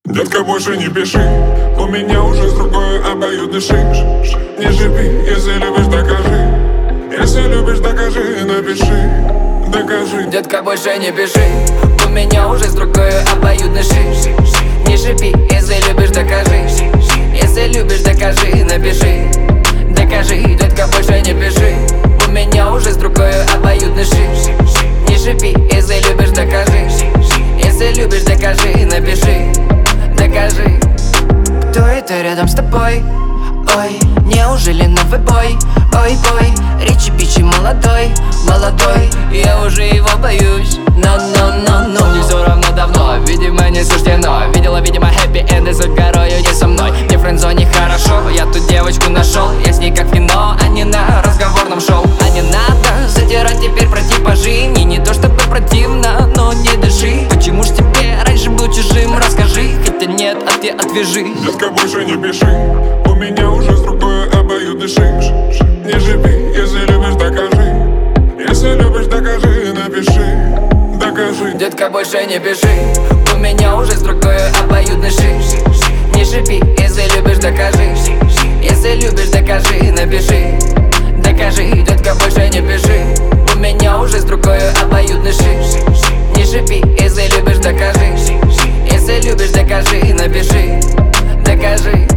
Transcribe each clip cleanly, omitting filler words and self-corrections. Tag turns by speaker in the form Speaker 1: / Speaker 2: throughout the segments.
Speaker 1: Детка, больше не пиши, у меня уже с другой обоюдный шик. Не шипи, если любишь, докажи. Если любишь, докажи, напиши, докажи.
Speaker 2: Детка, больше не пиши, у меня уже с другой обоюдный шик. Не шипи, если любишь, докажи. Если любишь, докажи, напиши, докажи. Детка, больше не пиши, у меня уже с другой обоюдный шик. Не шипи, если любишь, докажи. Если любишь, докажи, напиши, докажи. Кто это рядом с тобой? Ой, неужели новый бой? Ой, бой, Ричи Бичи молодой, молодой. Я уже его боюсь, но мне все равно давно, видимо не суждено. Видела, видимо, хэппи-энды за горою, не со мной. Мне в френдзоне хорошо, я тут девочку нашел. Я с ней как в кино, а не на разговорном шоу. А не надо задирать теперь про типажи. Мне не то чтобы противно, но не дыши. Почему ж тебе раньше был чужим, расскажи. Хотя нет, а ты отвяжи.
Speaker 1: Детка, больше не пиши, у меня уже с другой обоюдный шик. Не шипи, если любишь, докажи. Если любишь, докажи, напиши, докажи.
Speaker 2: Детка, больше не пиши, у меня уже с другой обоюдный шик. Не шипи, если любишь, докажи. Если любишь, докажи, напиши, докажи. Детка, больше не пиши, у меня уже с другой обоюдный шик. Не шипи, если любишь, докажи. Если любишь, докажи, напиши, докажи.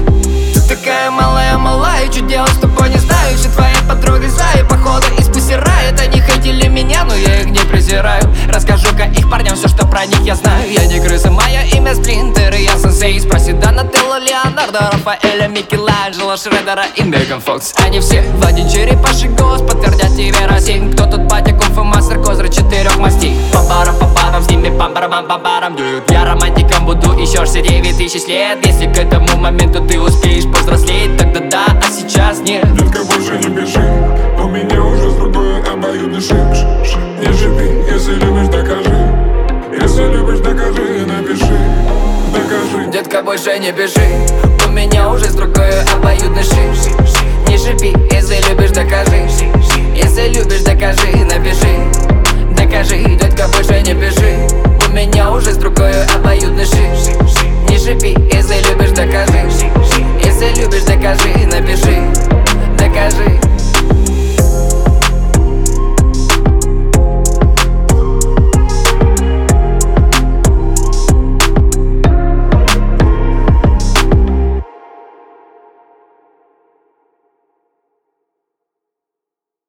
Speaker 2: Ты такая малая, что делать с тобой не знаю. Все твои подруги злая, походу из пусирает. Они хотели меня, но я их не презираю. Расскажу-ка их парням все, что про них я знаю. Я не крыса, мое имя Сплинтер, и я сенсей. Спроси Донателло, Леонардо, Рафаэля, Микеланджело, Шредера и Меган Фокс. Они все в один черепаший голос подтвердят тебе Россию. Кто тут батя, кунг-фу мастер, козырь 4 мастей. По-барам, с ними пам-барам-пам-барам. Я романтиком буду еще 9000 лет. Если к этому моменту ты успеешь повзрослеть, тогда да, а сейчас нет.
Speaker 1: Детка, больше не пиши, у меня уже с другой обоюдный шик. Не шипи, если любишь, докажи. Если любишь, докажи, напиши, докажи.
Speaker 2: Детка, больше не пиши, у меня уже с другой обоюдный шик. Не шипи, если любишь, докажи. Если любишь, докажи, напиши, докажи. Детка, больше не пиши, у меня уже с другой обоюдный шик. Не шипи, если любишь, докажи. Если любишь, докажи, напиши,